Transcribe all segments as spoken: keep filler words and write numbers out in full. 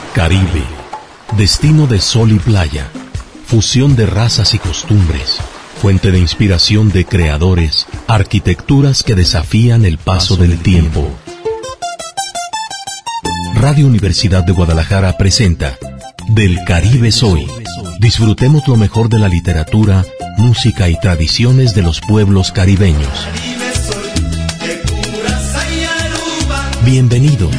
Caribe, destino de sol y playa, fusión de razas y costumbres, fuente de inspiración de creadores, arquitecturas que desafían el paso del tiempo. Radio Universidad de Guadalajara presenta Del Caribe Soy. Disfrutemos lo mejor de la literatura, música y tradiciones de los pueblos caribeños. Bienvenidos.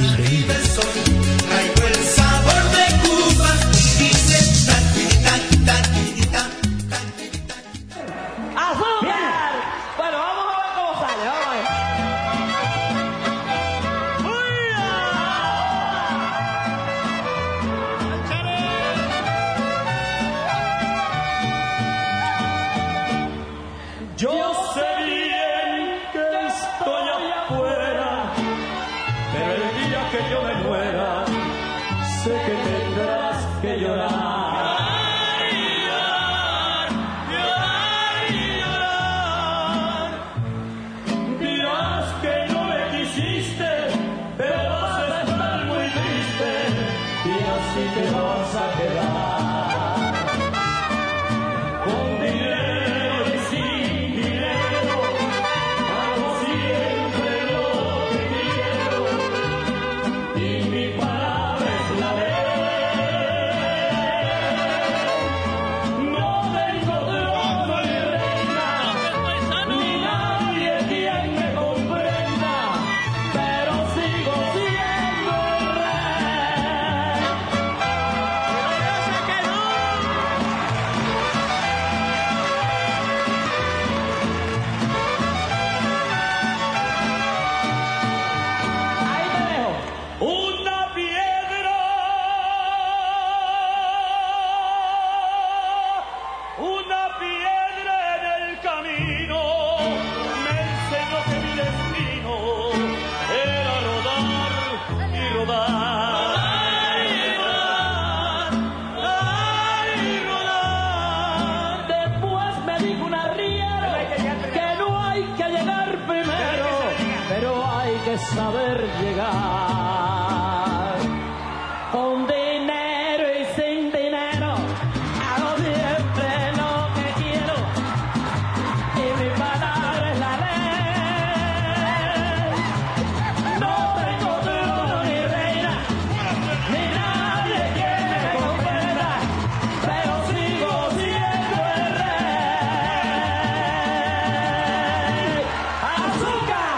Saber llegar con dinero y sin dinero, hago siempre lo que quiero y mi palabra es la ley. No tengo trono ni reina, ni nadie que me comprenda, pero sigo siendo el rey. ¡Azúcar!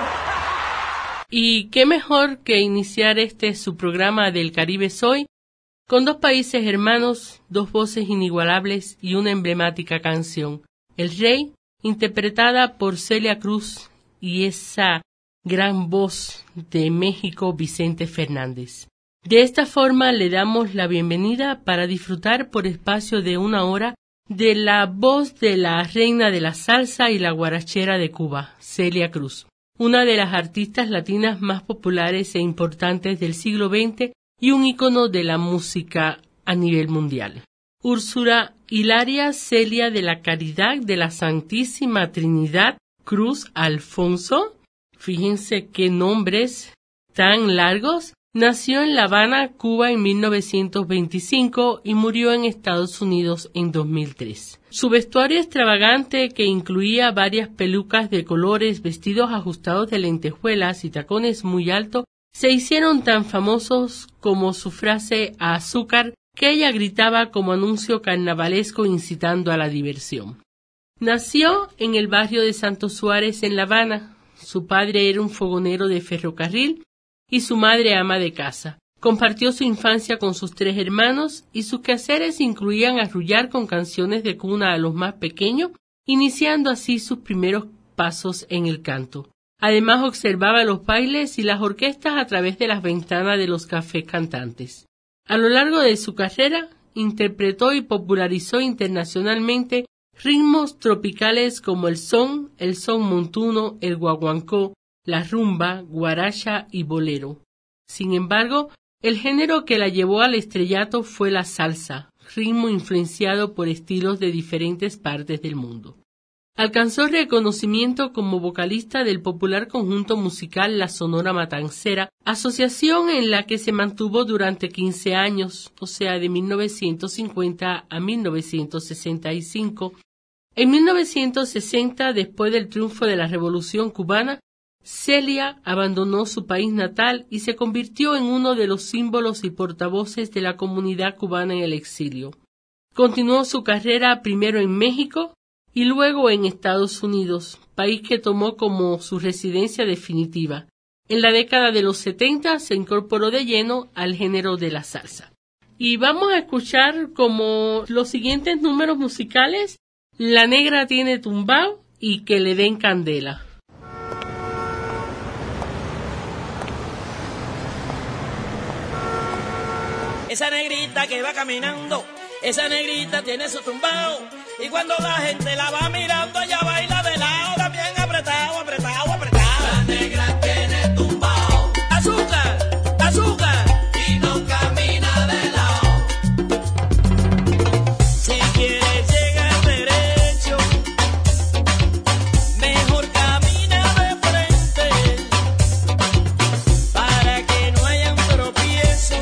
Y qué mejor que iniciar este su programa del Caribe Soy con dos países hermanos, dos voces inigualables y una emblemática canción. El Rey, interpretada por Celia Cruz, y esa gran voz de México, Vicente Fernández. De esta forma le damos la bienvenida para disfrutar por espacio de una hora de la voz de la reina de la salsa y la guarachera de Cuba, Celia Cruz, una de las artistas latinas más populares e importantes del siglo veinte y un ícono de la música a nivel mundial. Úrsula Hilaria Celia de la Caridad de la Santísima Trinidad Cruz Alfonso, fíjense qué nombres tan largos, nació en La Habana, Cuba en mil novecientos veinticinco y murió en Estados Unidos en dos mil tres. Su vestuario extravagante, que incluía varias pelucas de colores, vestidos ajustados de lentejuelas y tacones muy altos, se hicieron tan famosos como su frase "a azúcar", que ella gritaba como anuncio carnavalesco incitando a la diversión. Nació en el barrio de Santo Suárez en La Habana. Su padre era un fogonero de ferrocarril y su madre ama de casa. Compartió su infancia con sus tres hermanos y sus quehaceres incluían arrullar con canciones de cuna a los más pequeños, iniciando así sus primeros pasos en el canto. Además observaba los bailes y las orquestas a través de las ventanas de los cafés cantantes. A lo largo de su carrera, interpretó y popularizó internacionalmente ritmos tropicales como el son, el son montuno, el guaguancó, la rumba, guaracha y bolero. Sin embargo, el género que la llevó al estrellato fue la salsa, ritmo influenciado por estilos de diferentes partes del mundo. Alcanzó reconocimiento como vocalista del popular conjunto musical La Sonora Matancera, asociación en la que se mantuvo durante quince años, o sea, de mil novecientos cincuenta a mil novecientos sesenta y cinco. En mil novecientos sesenta, después del triunfo de la Revolución cubana, Celia abandonó su país natal y se convirtió en uno de los símbolos y portavoces de la comunidad cubana en el exilio. Continuó su carrera primero en México y luego en Estados Unidos, país que tomó como su residencia definitiva. En la década de los setenta se incorporó de lleno al género de la salsa. Y vamos a escuchar como los siguientes números musicales: La Negra Tiene Tumbao y Que le den candela. Esa negrita que va caminando, esa negrita tiene su tumbao, y cuando la gente la va mirando, ella baila de lado, también apretado, apretado, apretado. La negra tiene tumbao, azúcar, azúcar, y no camina de lado. Si quieres llegar derecho, mejor camina de frente, para que no hayan tropiezos.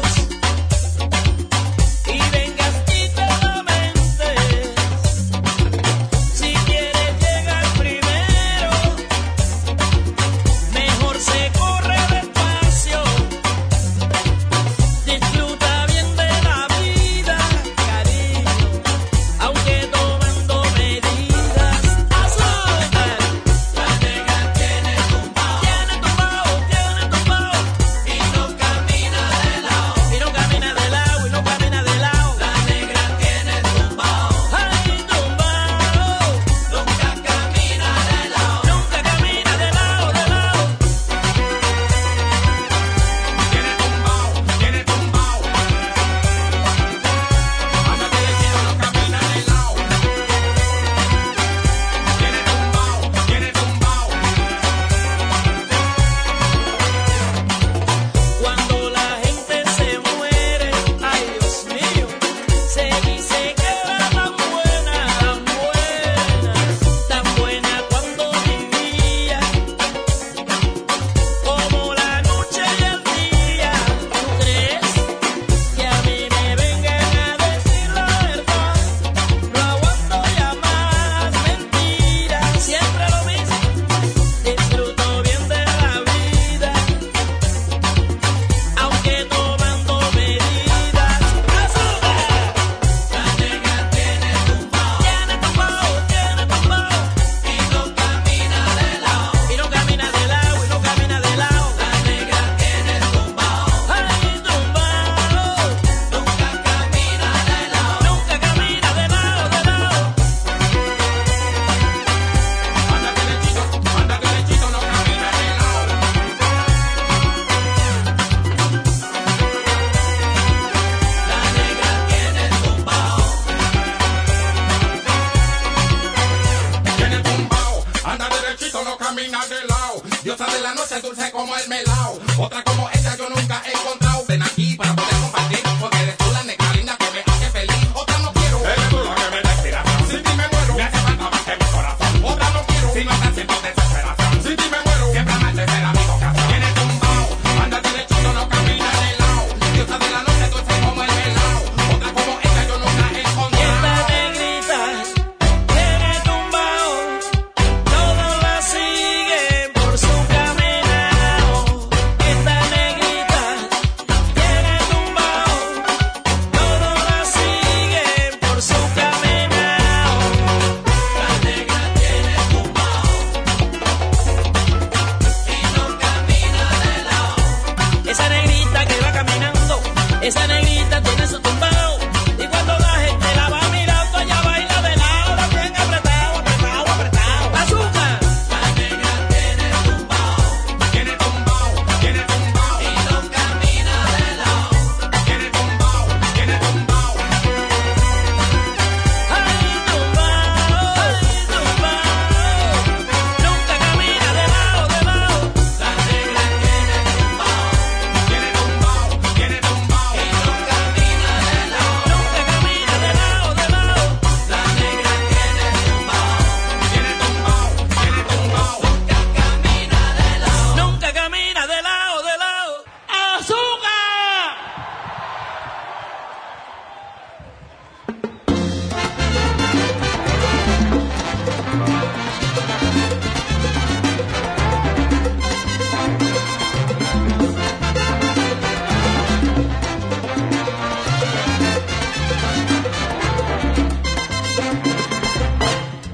Esta negrita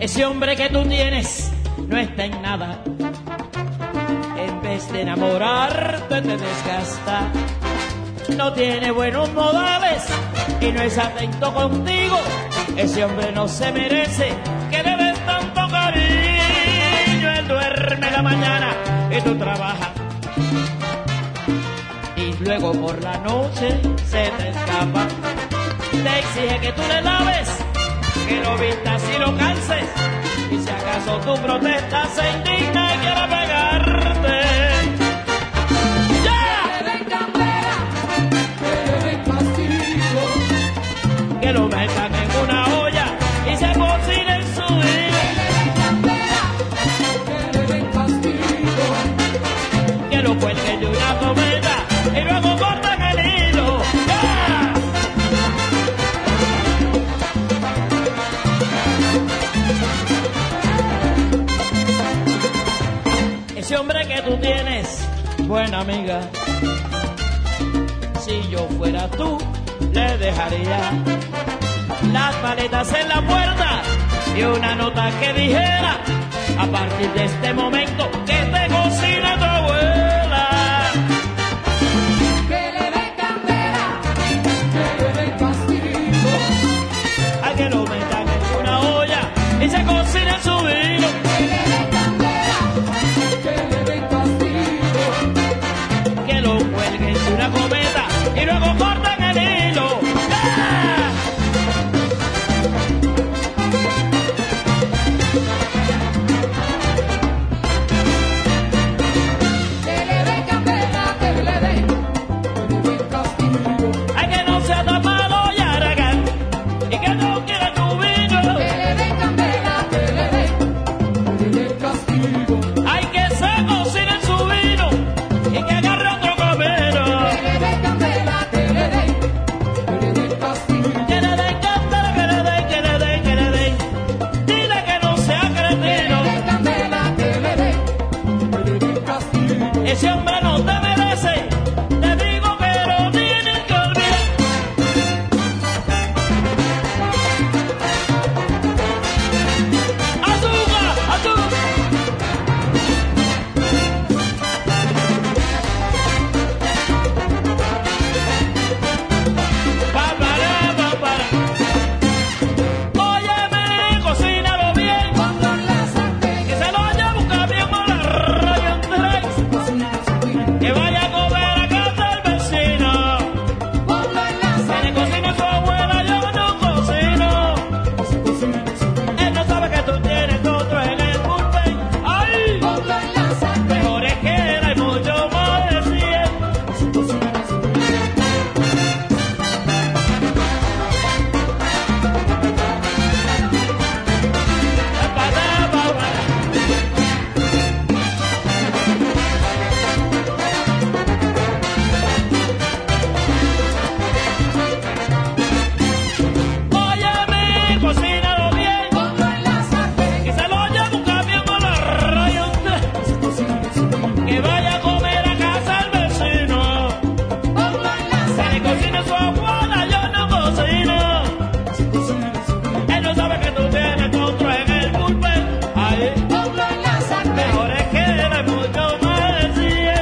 Ese hombre que tú tienes no está en nada. En vez de enamorarte te desgasta. No tiene buenos modales y no es atento contigo. Ese hombre no se merece que le des tanto cariño. Él duerme la mañana y tú trabajas. Y luego por la noche se te escapa. Te exige que tú le laves, que lo vistas y lo calces. Y si acaso tú protestas, se indigna y quiere pegarte. Que lo metan en una olla y se cocine en su vida. Que lo cuelguen de una cometa y luego cortan el hilo. ¡Yeah! Ese hombre que tú tienes, buena amiga, si yo fuera tú, le dejaría las maletas en la puerta y una nota que dijera: a partir de este momento que te cocina tu abuela. Que le den candela, que le den castigo. A que lo metan en una olla y se cocina en su vino. Que le den candela, que le den castigo. Que lo cuelguen de una cometa y luego cortan el hilo. ¡Ah! Que le den candela, que le den, que le den castigo. Ay, que no sea tan malo y aragán y que no quiera tu vino. Que le den candela, que le den, que le den castigo. Ay, que se cocine en su vino y que agarre otro camino. Que le den candela, que le den, que le den castigo. Que le den candela, que le den, que le den, que le den. Dile que no sea Que le cretino. den candela, que le den, que le den castigo. Ese hombre no te merece. Te digo que lo tienes que olvidar. ¡Azúcar! ¡Azúcar! Pa, para, pa, para. Óyeme, cocínalo bien. Ponlo en la sartén, Que se lo lleve un camión a la raya en tres. cocina en su vino. Que vaya a comer a casa del vecino. Ponlo en la Que le sartén, cocina a su abuela, yo no cocino. cocina en su vino. Él no sabe que tú tienes otro en el bullpen. ¡Ay! Ponlo en la sartén, Mejor es que él hay mucho más de cien. cocina en su vino. Pa, pa, pa, pa. Óyeme, cocínalo bien. Ponlo en la sartén, Que se lo lleve un camión a la raya en tres. cocina en su vino. Que vaya a comer a casa del vecino. Ponlo en la Que le sartén, cocine a su abuela, yo no cocino. cocina en su vino. Él no sabe que tú tienes otro en el bullpen. Ay, Ponlo en la sartén, mejor es que él hay mucho más de cien.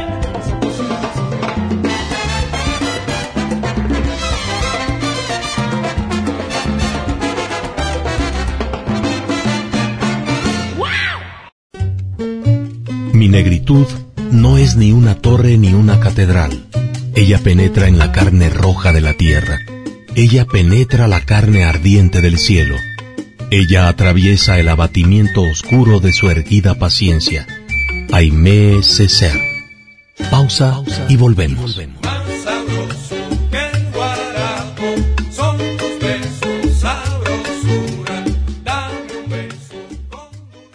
Mi negritud no es ni una torre ni una catedral. Ella penetra en la carne roja de la tierra. Ella penetra la carne ardiente del cielo. Ella atraviesa el abatimiento oscuro de su erguida paciencia. Aimé Césaire. Pausa y volvemos. Más sabroso que el guarapo son tus besos, sabrosura. Dame un beso con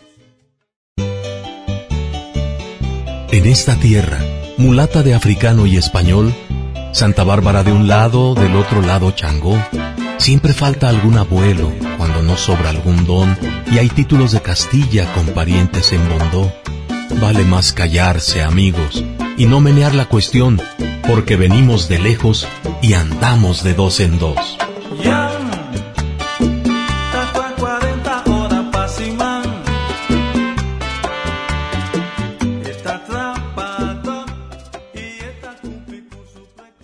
En esta tierra, mulata de africano y español, Santa Bárbara de un lado, del otro lado Changó, siempre falta algún abuelo cuando no sobra algún don y hay títulos de Castilla con parientes en Bondó. Vale más callarse, amigos, y no menear la cuestión, porque venimos de lejos y andamos de dos en dos. Yan, tatua cuarenta horas pa' cima.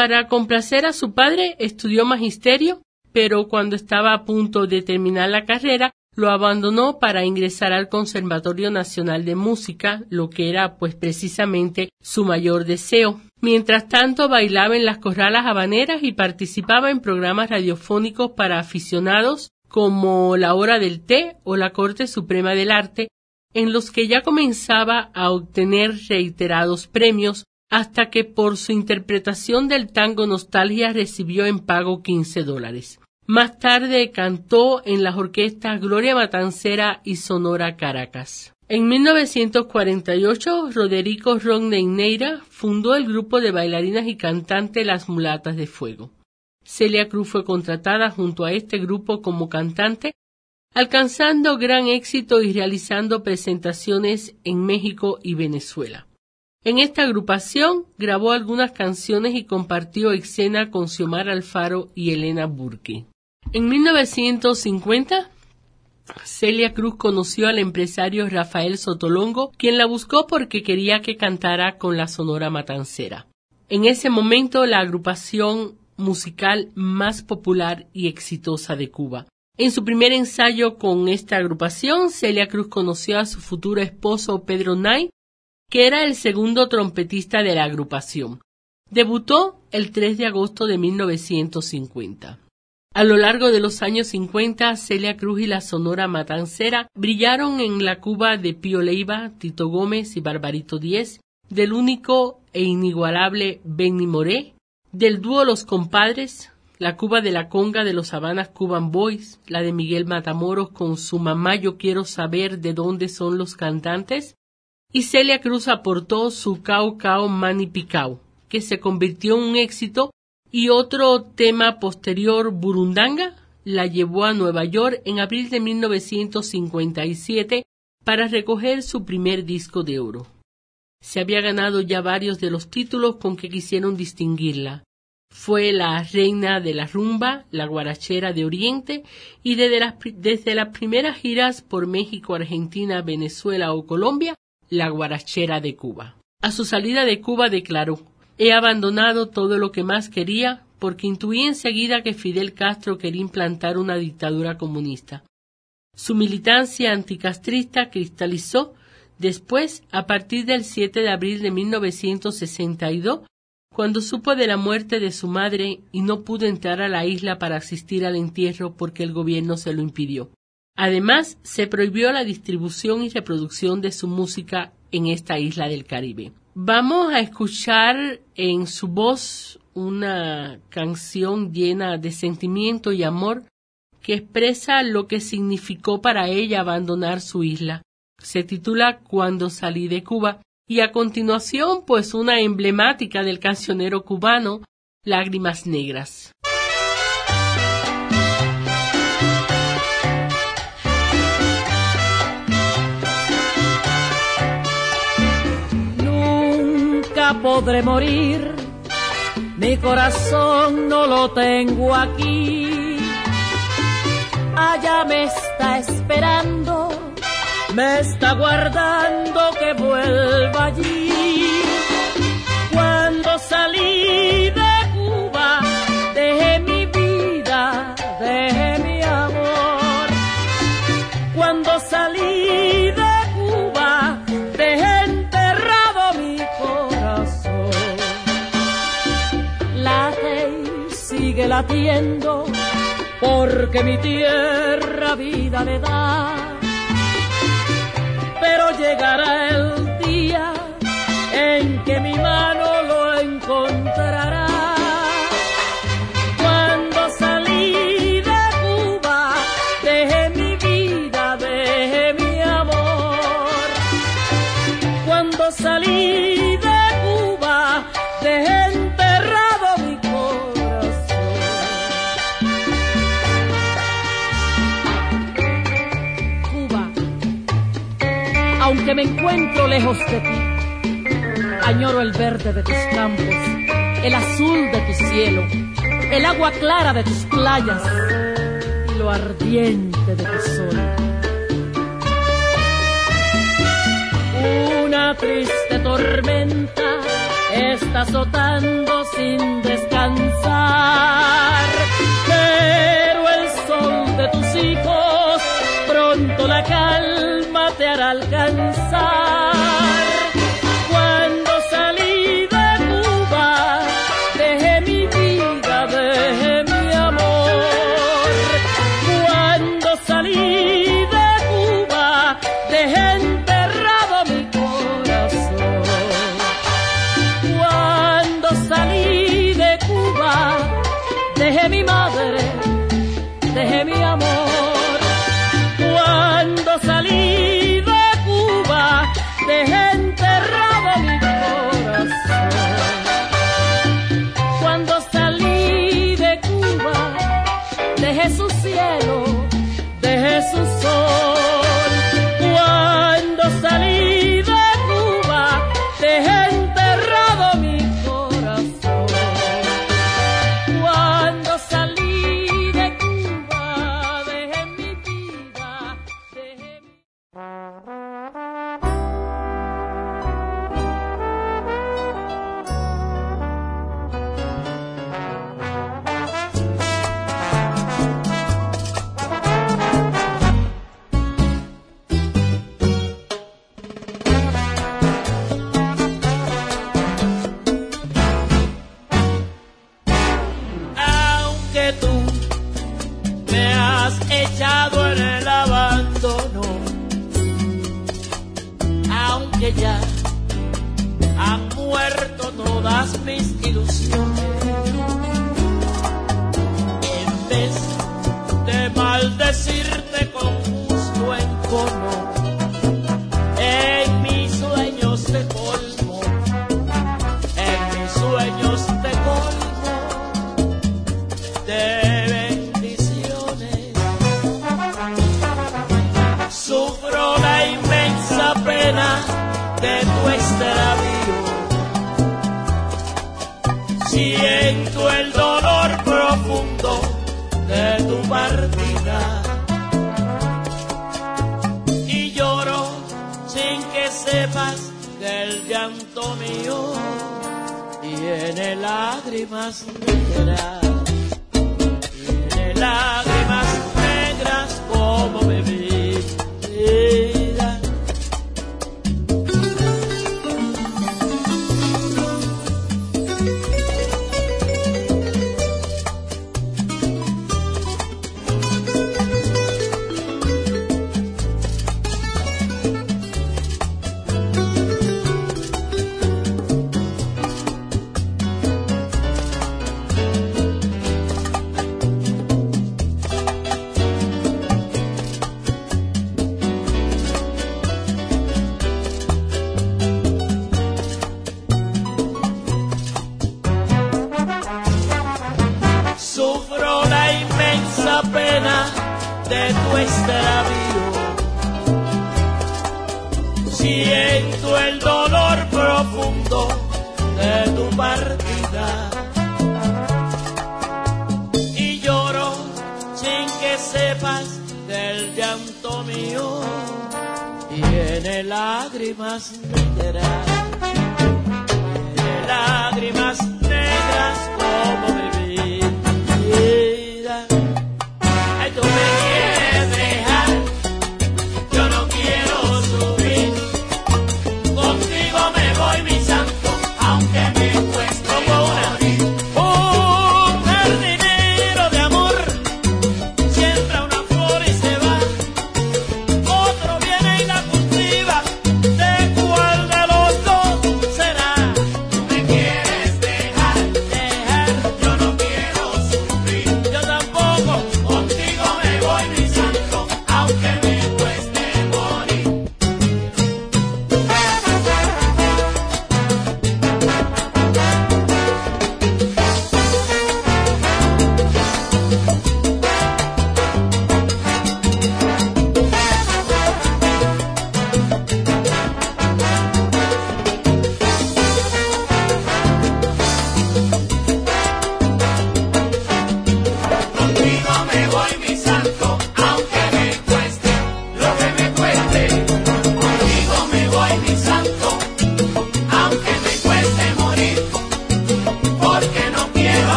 para complacer a su padre estudió magisterio, pero cuando estaba a punto de terminar la carrera, lo abandonó para ingresar al Conservatorio Nacional de Música, lo que era pues precisamente su mayor deseo. Mientras tanto, bailaba en las corralas habaneras y participaba en programas radiofónicos para aficionados como La Hora del Té o la Corte Suprema del Arte, en los que ya comenzaba a obtener reiterados premios, hasta que por su interpretación del tango Nostalgia recibió en pago quince dólares. Más tarde cantó en las orquestas Gloria Matancera y Sonora Caracas. En mil novecientos cuarenta y ocho, Roderico Rodney Neira fundó el grupo de bailarinas y cantantes Las Mulatas de Fuego. Celia Cruz fue contratada junto a este grupo como cantante, alcanzando gran éxito y realizando presentaciones en México y Venezuela. En esta agrupación grabó algunas canciones y compartió escena con Xiomara Alfaro y Elena Burke. En mil novecientos cincuenta, Celia Cruz conoció al empresario Rafael Sotolongo, quien la buscó porque quería que cantara con la Sonora Matancera. En ese momento, la agrupación musical más popular y exitosa de Cuba. En su primer ensayo con esta agrupación, Celia Cruz conoció a su futuro esposo Pedro Nay, que era el segundo trompetista de la agrupación. Debutó el tres de agosto de mil novecientos cincuenta. A lo largo de los años cincuenta, Celia Cruz y la Sonora Matancera brillaron en la Cuba de Pío Leiva, Tito Gómez y Barbarito Díez, del único e inigualable Benny Moré, del dúo Los Compadres, la Cuba de la conga de los Habanas Cuban Boys, la de Miguel Matamoros con su Mamá Yo Quiero Saber de Dónde Son los Cantantes, y Celia Cruz aportó su Cao Cao Mani Picao, que se convirtió en un éxito, y otro tema posterior, Burundanga, la llevó a Nueva York en abril de mil novecientos cincuenta y siete para recoger su primer disco de oro. Se había ganado ya varios de los títulos con que quisieron distinguirla. Fue la reina de la rumba, la guarachera de Oriente, y desde las, desde las primeras giras por México, Argentina, Venezuela o Colombia, la guarachera de Cuba. A su salida de Cuba declaró: «He abandonado todo lo que más quería porque intuí enseguida que Fidel Castro quería implantar una dictadura comunista». Su militancia anticastrista cristalizó después a partir del siete de abril de mil novecientos sesenta y dos, cuando supo de la muerte de su madre y no pudo entrar a la isla para asistir al entierro porque el gobierno se lo impidió. Además, se prohibió la distribución y reproducción de su música en esta isla del Caribe. Vamos a escuchar en su voz una canción llena de sentimiento y amor que expresa lo que significó para ella abandonar su isla. Se titula Cuando salí de Cuba, y a continuación pues una emblemática del cancionero cubano, Lágrimas Negras. Podré morir, mi corazón no lo tengo aquí, allá me está esperando, me está guardando que vuelva allí. Cuando salí de Cuba, dejé mi vida, dejé mi amor. Cuando salí de Cuba, dejé sigue latiendo porque mi tierra vida le da, pero llegará el día en que mi mano lo encontrará. Cuando salí de Cuba, dejé mi vida, dejé mi amor. Cuando salí de Cuba, dejé aunque me encuentro lejos de ti, añoro el verde de tus campos, el azul de tu cielo, el agua clara de tus playas y lo ardiente de tu sol. Una triste tormenta está azotando sin descansar, pero el sol de tus hijos pronto la calma te hará alcanzar. Cuando salí de Cuba, dejé mi vida, dejé mi amor. Cuando salí de Cuba, dejé enterrado mi corazón. Cuando salí de Cuba, dejé mi madre, dejé mi amor. Cuando salí de Cuba, dejé enterrado mi corazón. Cuando salí de Cuba, dejé su cielo, dejé su sol. Cuando salí de Cuba, dejé enterrado mi corazón. Cuando salí de Cuba, dejé mi vida, dejé mi... Aunque tú me has echado en el abandono, aunque ya han muerto todas mis ilusiones, en vez de maldecirte con justo encono, en mis sueños te colmo, en mis sueños te colmo de bendiciones. Sufro la inmensa pena de tu extravío, siento el dolor profundo de tu partida y lloro sin que sepas que el llanto mío tiene lágrimas negras, tiene lágrimas negras como mi vida. Sufro la inmensa pena de tu extravío, siento el dolor profundo de tu partida y lloro sin que sepas que el llanto mío tiene lágrimas negras, tiene lágrimas negras como mi vida. Ay, tú me quieres dejar, yo no quiero subir, contigo me voy mi santo, aunque me cueste morir. Un jardinero de amor siembra una flor y se va, otro viene y la cultiva, ¿de cuál de los dos será? Tú me quieres dejar, dejar, yo no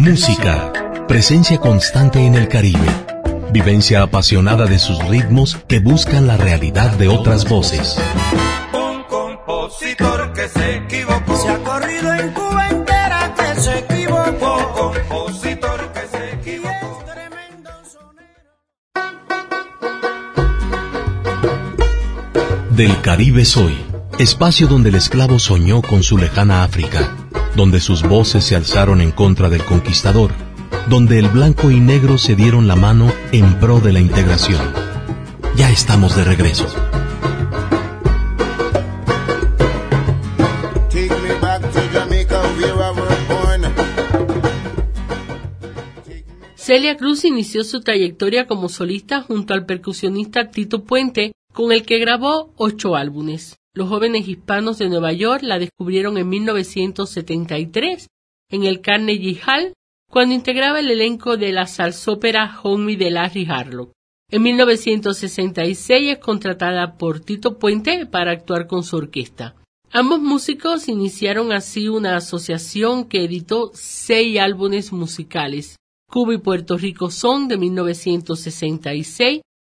Música, presencia constante en el Caribe, vivencia apasionada de sus ritmos que buscan la realidad de otras voces. Un compositor que se equivocó. Se ha corrido en Cuba entera que se equivocó. Un compositor que se equivocó. Tremendo sonero. Del Caribe soy, espacio donde el esclavo soñó con su lejana África, donde sus voces se alzaron en contra del conquistador, donde el blanco y negro se dieron la mano en pro de la integración. Ya estamos de regreso. Take me back to Jamaica where I was born. Celia Cruz inició su trayectoria como solista junto al percusionista Tito Puente, con el que grabó ocho álbumes. Los jóvenes hispanos de Nueva York la descubrieron en mil novecientos setenta y tres en el Carnegie Hall, cuando integraba el elenco de la salsópera Hold Me de Larry Harlow. En mil novecientos sesenta y seis es contratada por Tito Puente para actuar con su orquesta. Ambos músicos iniciaron así una asociación que editó seis álbumes musicales: Cuba y Puerto Rico Son de mil novecientos sesenta y seis,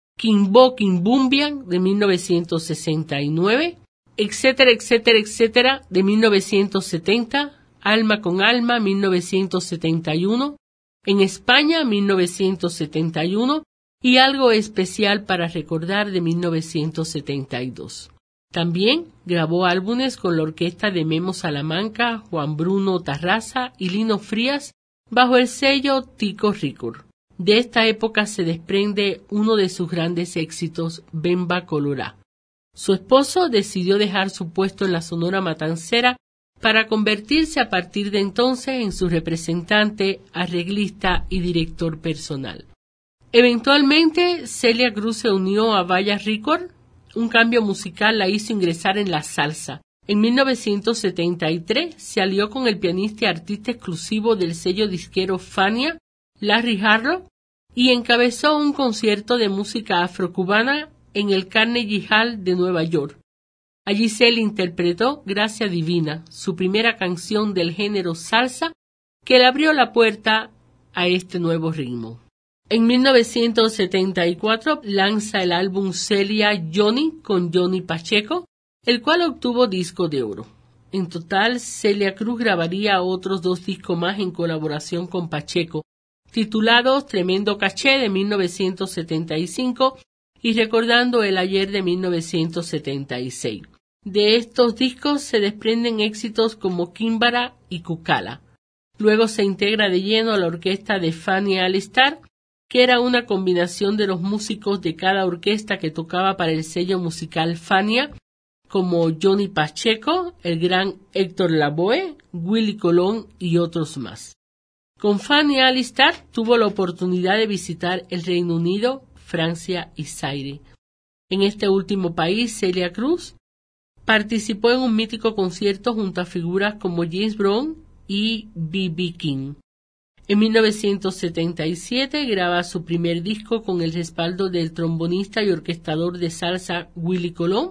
Kimbo Kimbumbian de mil novecientos sesenta y nueve, etcétera, etcétera, etcétera de mil novecientos setenta, Alma con Alma mil novecientos setenta y uno, en España mil novecientos setenta y uno y Algo Especial para Recordar de mil novecientos setenta y dos. También grabó álbumes con la orquesta de Memo Salamanca, Juan Bruno Tarraza y Lino Frías bajo el sello Tico Record. De esta época se desprende uno de sus grandes éxitos, Bemba Colorá. Su esposo decidió dejar su puesto en la Sonora Matancera para convertirse a partir de entonces en su representante, arreglista y director personal. Eventualmente, Celia Cruz se unió a Vaya Record. Un cambio musical la hizo ingresar en la salsa. En mil novecientos setenta y tres se alió con el pianista y artista exclusivo del sello disquero Fania, Larry Harlow, y encabezó un concierto de música afrocubana en el Carnegie Hall de Nueva York. Allí Celia interpretó Gracia Divina, su primera canción del género salsa, que le abrió la puerta a este nuevo ritmo. En mil novecientos setenta y cuatro lanza el álbum Celia Johnny con Johnny Pacheco, el cual obtuvo disco de oro. En total, Celia Cruz grabaría otros dos discos más en colaboración con Pacheco, titulados Tremendo Caché de mil novecientos setenta y cinco y Recordando el Ayer de mil novecientos setenta y seis. De estos discos se desprenden éxitos como Kimbara y Cucala. Luego se integra de lleno a la orquesta de Fanny Alistar, que era una combinación de los músicos de cada orquesta que tocaba para el sello musical Fania, como Johnny Pacheco, el gran Héctor Lavoe, Willy Colón y otros más. Con Fanny Alistar tuvo la oportunidad de visitar el Reino Unido, Francia y Zaire. En este último país, Celia Cruz participó en un mítico concierto junto a figuras como James Brown y B B King. En mil novecientos setenta y siete graba su primer disco con el respaldo del trombonista y orquestador de salsa Willy Colón,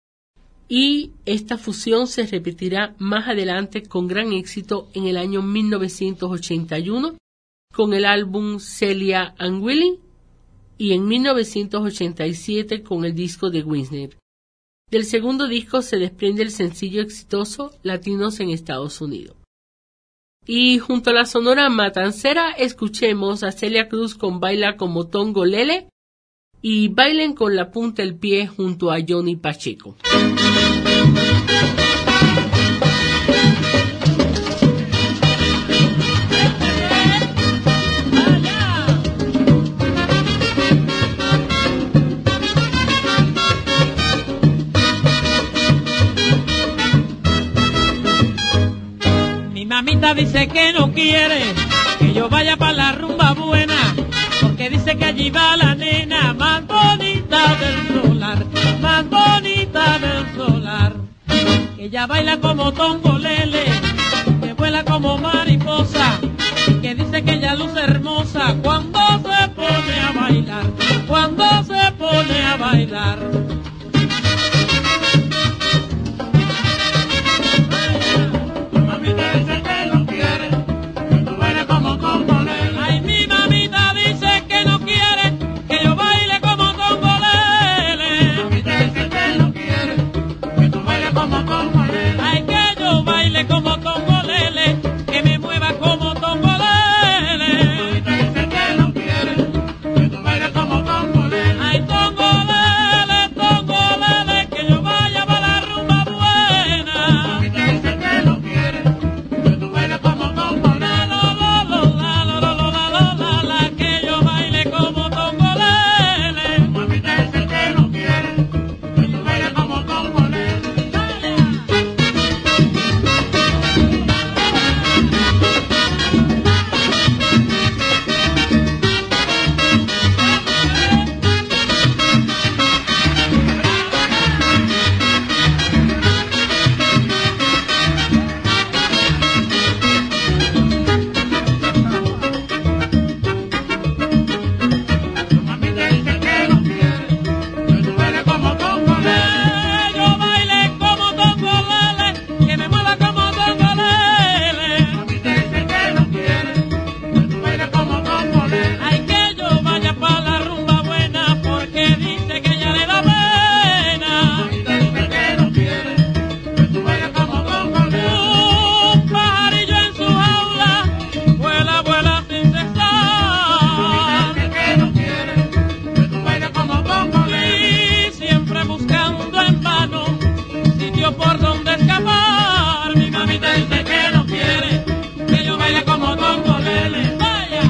y esta fusión se repetirá más adelante con gran éxito en el año mil novecientos ochenta y uno con el álbum Celia and Willy y en mil novecientos ochenta y siete con el disco de Wisner. Del segundo disco se desprende el sencillo exitoso Latinos en Estados Unidos. Y junto a la Sonora Matancera escuchemos a Celia Cruz con Baila como Tongo Lele y Bailen con la punta del pie junto a Johnny Pacheco. Mi mamita dice que no quiere que yo vaya para la rumba buena, porque dice que allí va la nena más bonita del solar, más bonita del solar. Que ella baila como tongolele, que vuela como mariposa, y que dice que ella luce hermosa cuando se pone a bailar, cuando se pone a bailar. Mamita dice que no quiere que tú bailes como como tongolele. Ay, que yo baile como tongolele, que me mueva como tongolele. Mamita dice que no quiere que tú bailes como tongolele. Ay, tongolele, tongolele, que yo vaya para la rumba buena. Mamita dice que no quiere que tú bailes como tongolele. La, la, la, la, la, la, la, la, la, la, que yo baile como tongolele. Mamita dice que no quiere que tú bailes como tongolele. Mamita dice que no quiere que tú bailes como tongolele. Que yo baile como tongolele, que me mueva como tongolele. Mamita dice que no quiere que tú bailes como tongolele. Ay, que yo vaya para la rumba buena, porque dice que ella le da pena. Mamita dice que no quiere que tú bailes como tongolele. Un pajarillo en su jaula, vuela, vuela sin cesar. Dice que no quiere que tú bailes como tongolele. Y siempre buscando en vano sitio por donde escapar. Mi mamita dice que no quiere que yo baile como tongolele. Vaya.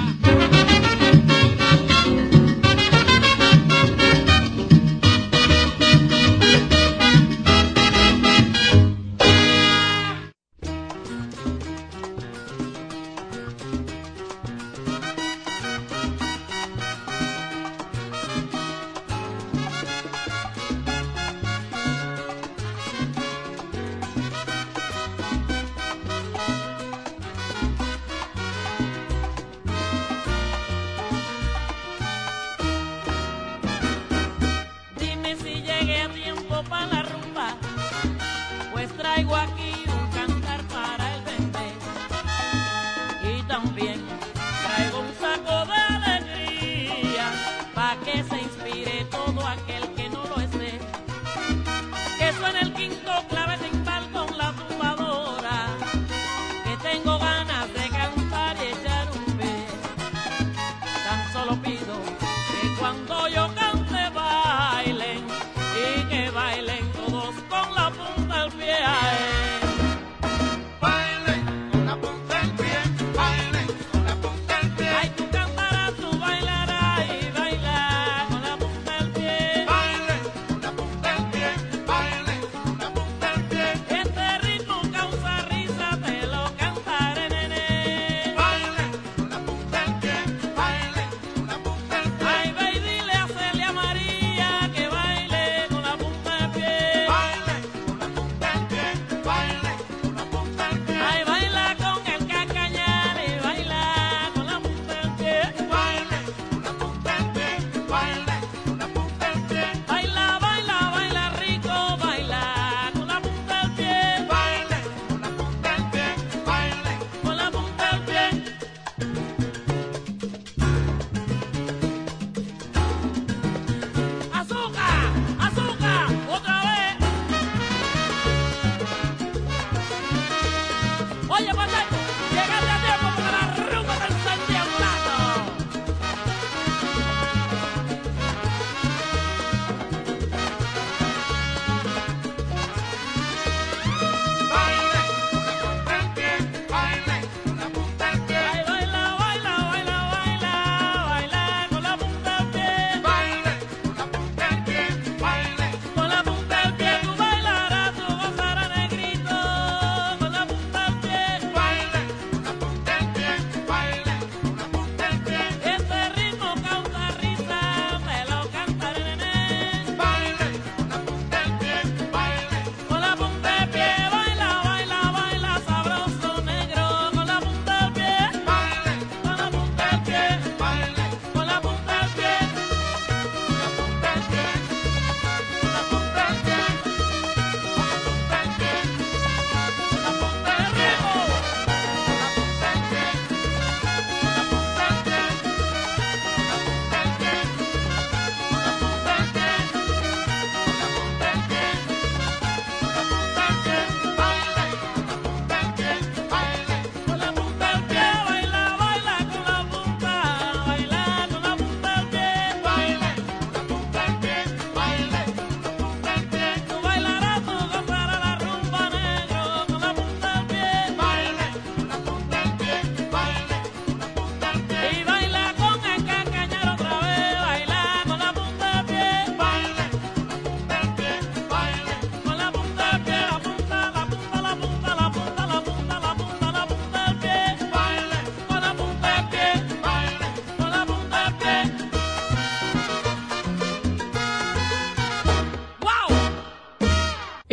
Dime si llegué a tiempo para la rumba, pues traigo aquí un cantar para el bebé. Y también traigo un saco de alegría, pa' que se inspire todo aquel que no lo esté. Que suene el quinto clave timbal con la tumbadora, que tengo ganas de cantar y echar un pez. Tan solo pido que cuando yo cante bailen y que bailen todos con la punta del pie. Ae.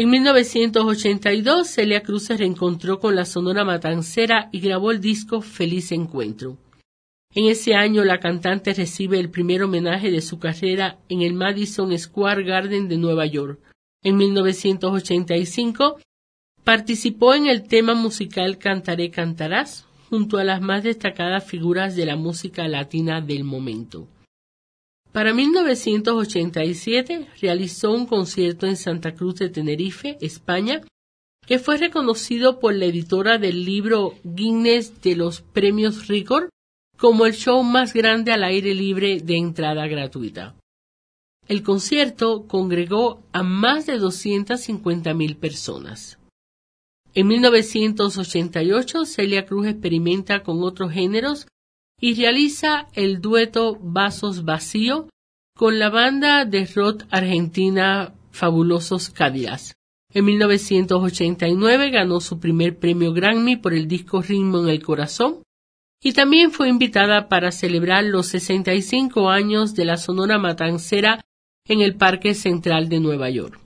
En mil novecientos ochenta y dos, Celia Cruz se reencontró con la Sonora Matancera y grabó el disco Feliz Encuentro. En ese año, la cantante recibe el primer homenaje de su carrera en el Madison Square Garden de Nueva York. En mil novecientos ochenta y cinco, participó en el tema musical Cantaré Cantarás, junto a las más destacadas figuras de la música latina del momento. Para mil novecientos ochenta y siete realizó un concierto en Santa Cruz de Tenerife, España, que fue reconocido por la editora del libro Guinness de los Premios Record como el show más grande al aire libre de entrada gratuita. El concierto congregó a más de doscientas cincuenta mil personas. En mil novecientos ochenta y ocho, Celia Cruz experimenta con otros géneros y realiza el dueto Vasos Vacío con la banda de rock argentina Fabulosos Cadillacs. En mil novecientos ochenta y nueve ganó su primer premio Grammy por el disco Ritmo en el Corazón y también fue invitada para celebrar los sesenta y cinco años de la Sonora Matancera en el Parque Central de Nueva York.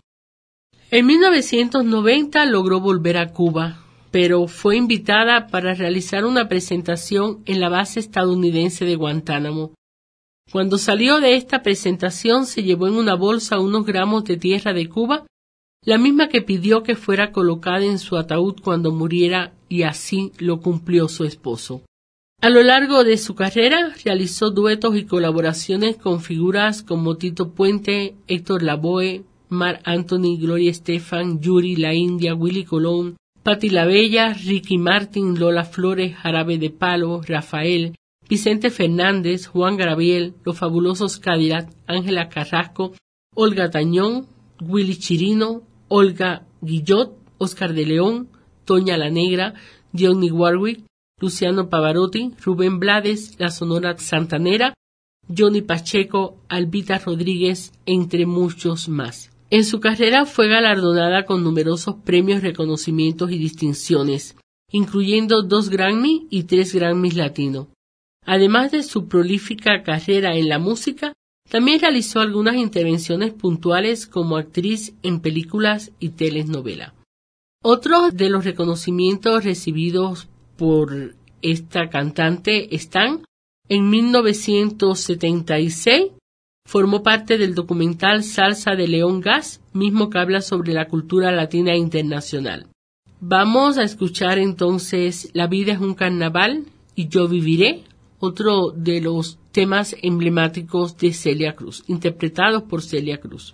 En mil novecientos noventa logró volver a Cuba, pero fue invitada para realizar una presentación en la base estadounidense de Guantánamo. Cuando salió de esta presentación se llevó en una bolsa unos gramos de tierra de Cuba, la misma que pidió que fuera colocada en su ataúd cuando muriera, y así lo cumplió su esposo. A lo largo de su carrera realizó duetos y colaboraciones con figuras como Tito Puente, Héctor Lavoe, Marc Anthony, Gloria Estefan, Yuri, La India, Willy Colón, Patti LaBella, Ricky Martin, Lola Flores, Jarabe de Palo, Rafael, Vicente Fernández, Juan Gabriel, Los Fabulosos Cadillacs, Ángela Carrasco, Olga Tañón, Willy Chirino, Olga Guillot, Oscar de León, Toña la Negra, Johnny Warwick, Luciano Pavarotti, Rubén Blades, la Sonora Santanera, Johnny Pacheco, Albita Rodríguez, entre muchos más. En su carrera fue galardonada con numerosos premios, reconocimientos y distinciones, incluyendo dos Grammy y tres Grammys Latino. Además de su prolífica carrera en la música, también realizó algunas intervenciones puntuales como actriz en películas y telenovelas. Otros de los reconocimientos recibidos por esta cantante están: en mil novecientos setenta y seis formó parte del documental Salsa de León Gas, mismo que habla sobre la cultura latina internacional. Vamos a escuchar entonces La vida es un carnaval y Yo viviré, otro de los temas emblemáticos de Celia Cruz, interpretados por Celia Cruz.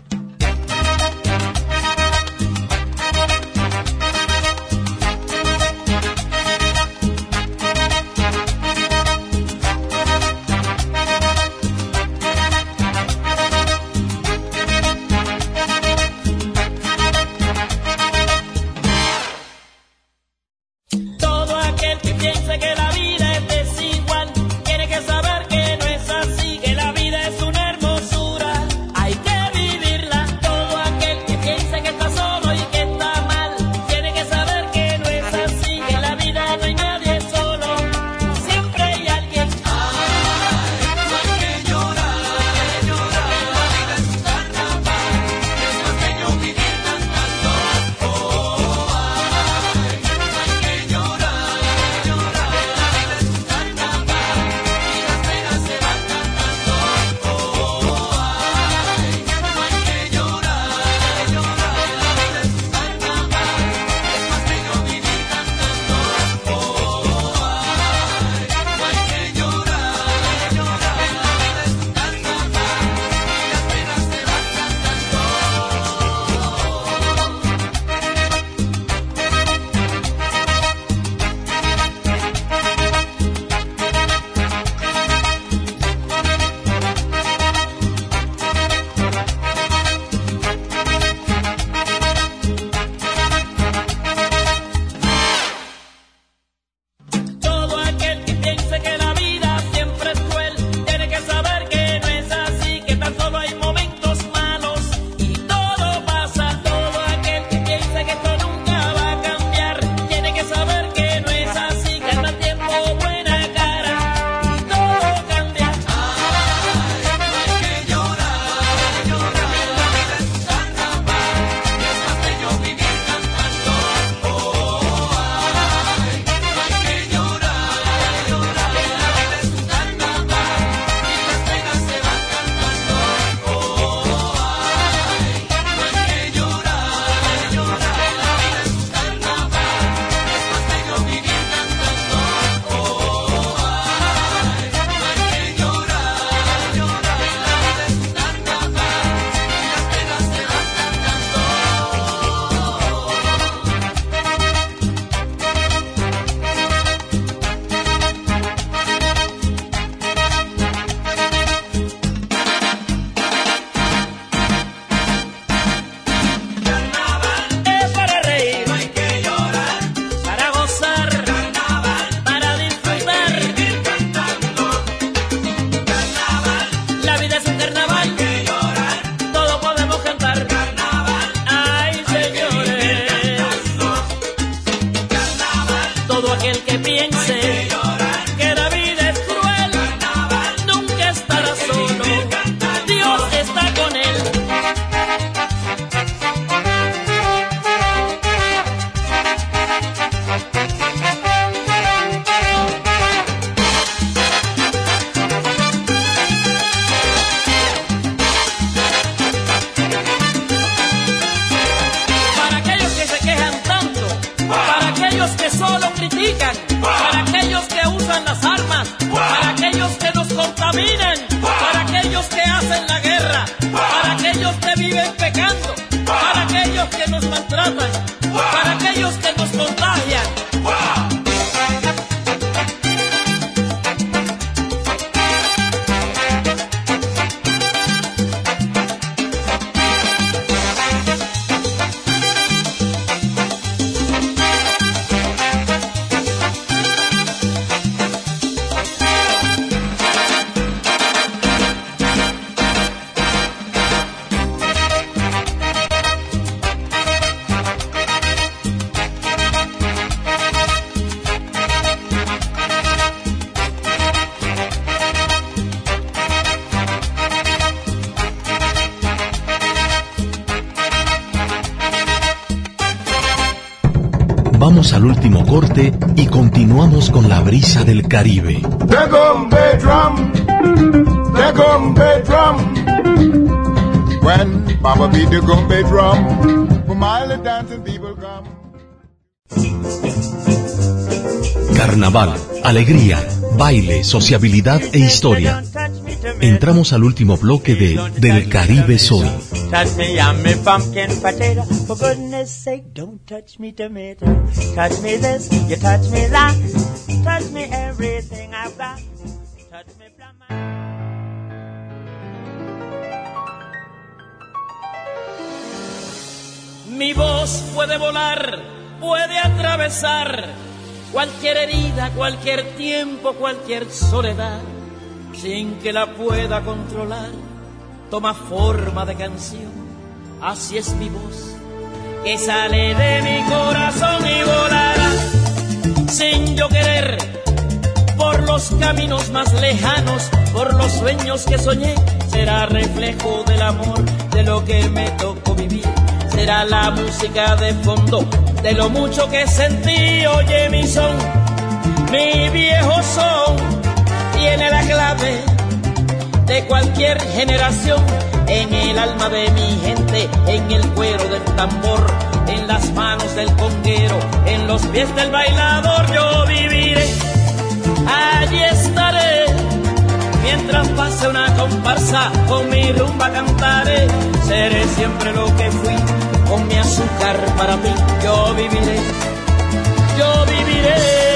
Todo aquel que piense que la vida es desigual tiene que saber que no es así, que la vida es una hermosura, hay que vivirla. Todo aquel que piense que está solo y que está mal tiene que saber que no es así, que la vida no hay nadie solo, siempre hay alguien. Ay, no hay que llorar, llorar, la vida es un carnaval, es más bello vivir cantando. Oh, ay, no hay que llorar, llorar, la vida es perjudican, para aquellos que usan las armas, para aquellos que nos contaminan, para aquellos que hacen la guerra, para aquellos que viven pecando, para aquellos que nos maltratan, para aquellos que nos contagian. Vamos al último corte y continuamos con la brisa del Caribe. The Gombe drum, the Gombe drum. When Papa beat the Gombe drum, for my dancing people come. Carnaval, alegría, baile, sociabilidad e historia. Entramos al último bloque de Del Caribe Soy. Touch me, I'm me pumpkin potato. For goodness sake, don't touch me tomato. Touch me this, you touch me that. Touch me everything I've got. Touch me from my... Mi voz puede volar, puede atravesar cualquier herida, cualquier tiempo, cualquier soledad, sin que la pueda controlar. Toma forma de canción, así es mi voz, que sale de mi corazón y volará, sin yo querer, por los caminos más lejanos, por los sueños que soñé. Será reflejo del amor, de lo que me tocó vivir. Será la música de fondo, de lo mucho que sentí. Oye mi son, mi viejo son, tiene la clave de cualquier generación, en el alma de mi gente, en el cuero del tambor, en las manos del conguero, en los pies del bailador. Yo viviré, allí estaré, mientras pase una comparsa, con mi rumba cantaré. Seré siempre lo que fui, con mi azúcar para ti. Yo viviré, yo viviré.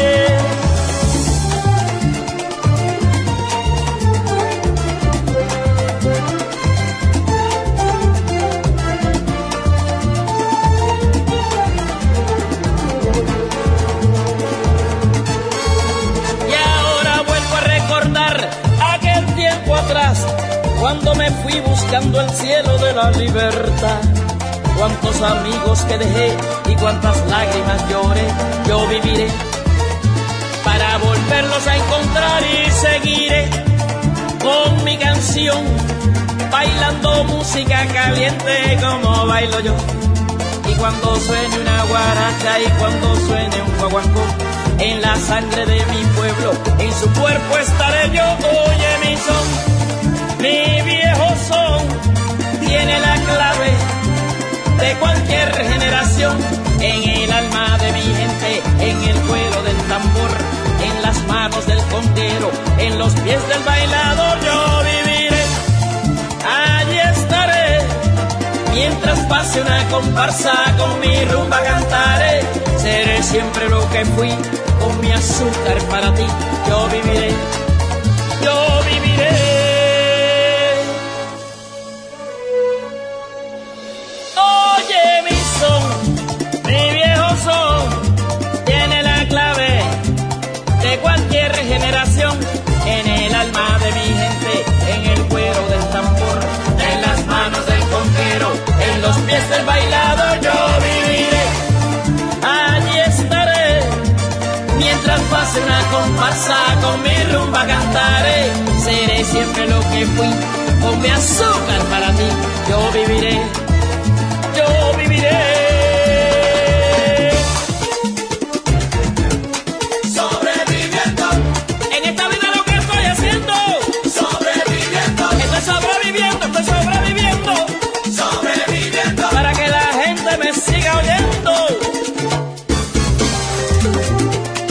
Cuando me fui buscando el cielo de la libertad, cuántos amigos que dejé y cuántas lágrimas lloré. Yo viviré para volverlos a encontrar y seguiré con mi canción, bailando música caliente como bailo yo. Y cuando suene una guaracha y cuando suene un guaguancó, en la sangre de mi pueblo, en su cuerpo estaré yo. Oye mi son, mi viejo son, tiene la clave de cualquier generación, en el alma de mi gente, en el cuero del tambor, en las manos del conguero, en los pies del bailador. Yo viviré, allí estaré, mientras pase una comparsa, con mi rumba cantaré. Seré siempre lo que fui, con mi azúcar para ti. Yo viviré, yo viviré. Mi viejo son, tiene la clave de cualquier generación, en el alma de mi gente, en el cuero del tambor, en las manos del conguero, en los pies del bailador. Yo viviré, allí estaré, mientras pase una comparsa, con mi rumba cantaré. Seré siempre lo que fui, con mi azúcar para ti. Yo viviré, yo viviré. Sobreviviendo, estoy sobreviviendo, sobreviviendo, para que la gente me siga oyendo.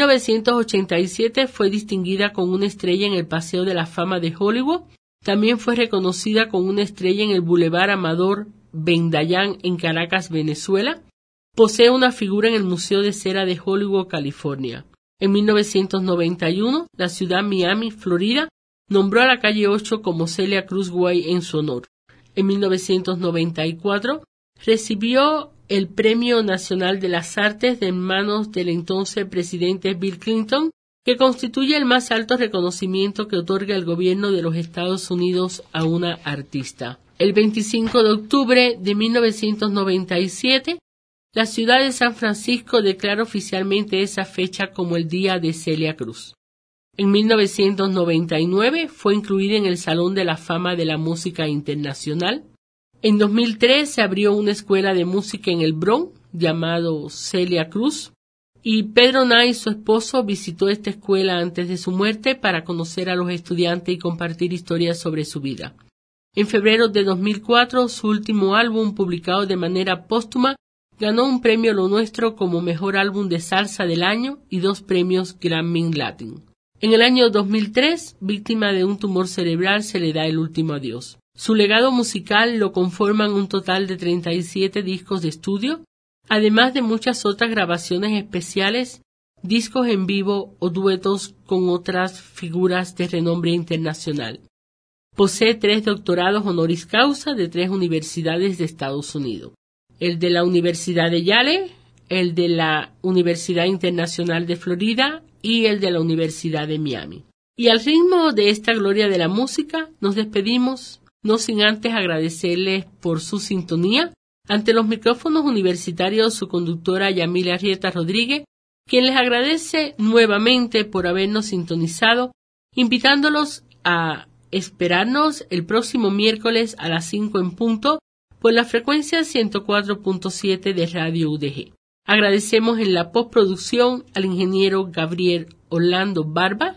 novecientos ochenta y siete fue distinguida con una estrella en el Paseo de la Fama de Hollywood. También fue reconocida con una estrella en el Boulevard Amador Ben Dayan en Caracas, Venezuela. Posee una figura en el Museo de Cera de Hollywood, California. En mil novecientos noventa y uno, la ciudad Miami, Florida, nombró a la calle ocho como Celia Cruz Way en su honor. En mil novecientos noventa y cuatro, recibió el Premio Nacional de las Artes de manos del entonces presidente Bill Clinton, que constituye el más alto reconocimiento que otorga el gobierno de los Estados Unidos a una artista. El veinticinco de octubre de mil novecientos noventa y siete, la ciudad de San Francisco declara oficialmente esa fecha como el Día de Celia Cruz. En mil novecientos noventa y nueve fue incluida en el Salón de la Fama de la Música Internacional. En dos mil tres se abrió una escuela de música en el Bronx llamado Celia Cruz, y Pedro Knight, su esposo, visitó esta escuela antes de su muerte para conocer a los estudiantes y compartir historias sobre su vida. En febrero de dos mil cuatro, su último álbum, publicado de manera póstuma, ganó un premio Lo Nuestro como Mejor Álbum de Salsa del Año y dos premios Grammy Latin. En el año dos mil tres, víctima de un tumor cerebral, se le da el último adiós. Su legado musical lo conforman un total de treinta y siete discos de estudio, además de muchas otras grabaciones especiales, discos en vivo o duetos con otras figuras de renombre internacional. Posee tres doctorados honoris causa de tres universidades de Estados Unidos. El de la Universidad de Yale, el de la Universidad Internacional de Florida y el de la Universidad de Miami. Y al ritmo de esta gloria de la música, nos despedimos, no sin antes agradecerles por su sintonía. Ante los micrófonos universitarios, su conductora Yamila Arrieta Rodríguez, quien les agradece nuevamente por habernos sintonizado, invitándolos a esperarnos el próximo miércoles a las cinco en punto por la frecuencia ciento cuatro punto siete de Radio U D G. Agradecemos en la postproducción al ingeniero Gabriel Orlando Barba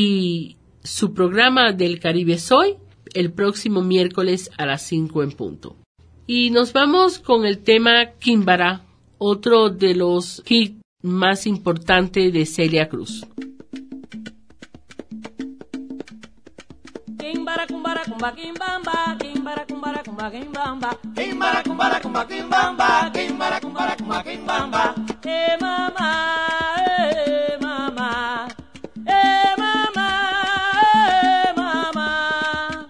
y su programa del Caribe Soy el próximo miércoles a las cinco en punto. Y nos vamos con el tema Kimbara, otro de los hits más importantes de Celia Cruz. Kimbara kumbara kumba kimbamba, kimbara kumbara kumba kimbamba, Kimbara, kumbara, kumba, kimbamba, kimbara, kumbara, kumba, kimbamba. eh mama, eh mama, eh mama, eh mama.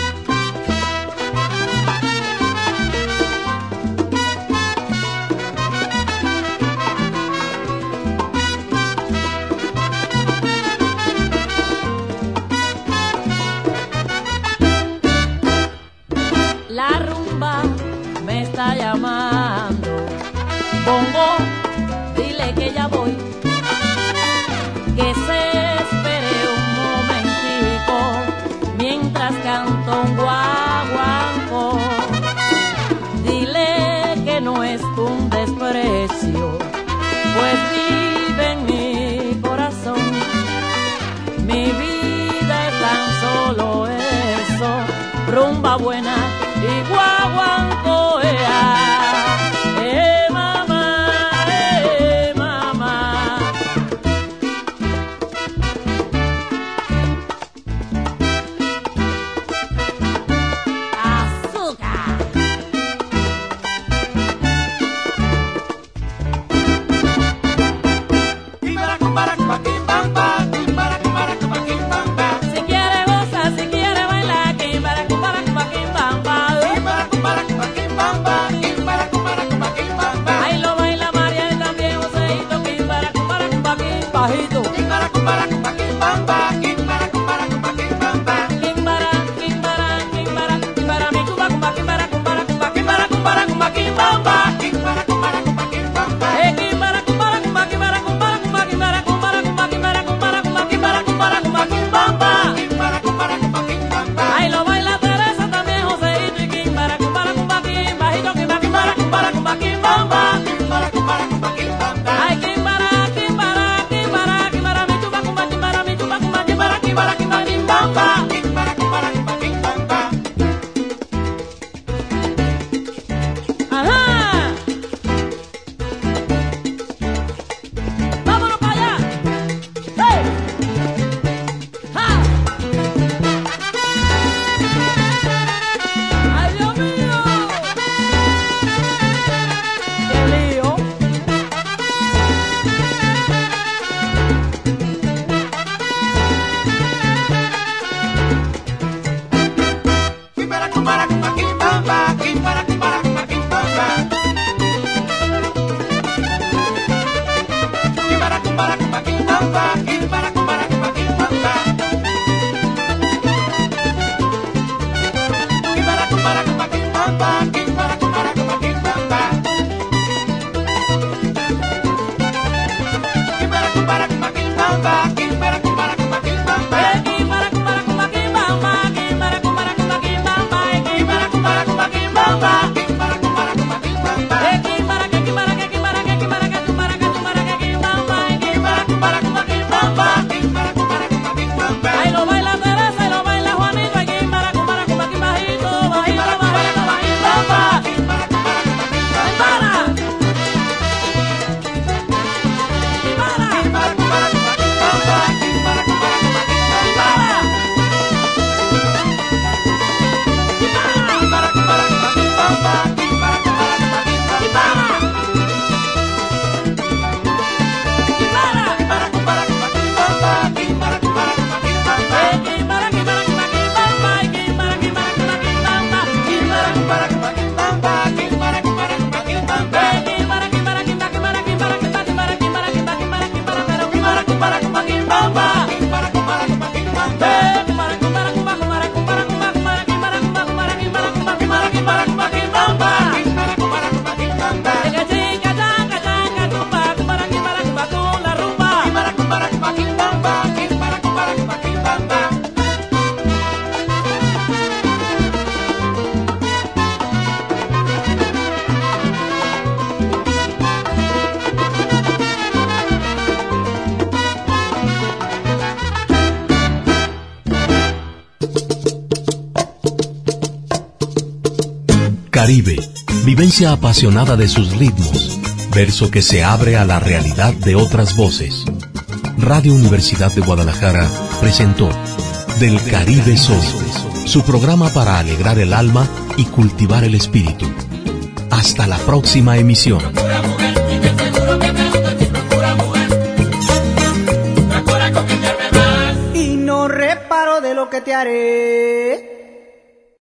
La rumba me está llamando, bongo, dile que ya voy, que se espere un momentico, mientras canto un guaguancó. Dile que no es un desprecio, pues vive en mi corazón, mi vida es tan solo eso, rumba buena y guaguancó, ea. Eh mamá, eh mamá. Azúcar. Kimbara, kumbara, kumba, kimbamba, kimbara, kumbara, kumba, kimbamba. Si quiere gozar, si quiere bailar, kimbara, kumbara, kumba, kimbamba. Kimbara, Caribe, vivencia apasionada de sus ritmos, verso que se abre a la realidad de otras voces. Radio Universidad de Guadalajara presentó Del Caribe Soy, su programa para alegrar el alma y cultivar el espíritu. Hasta la próxima emisión. Y no reparo de lo que te haré.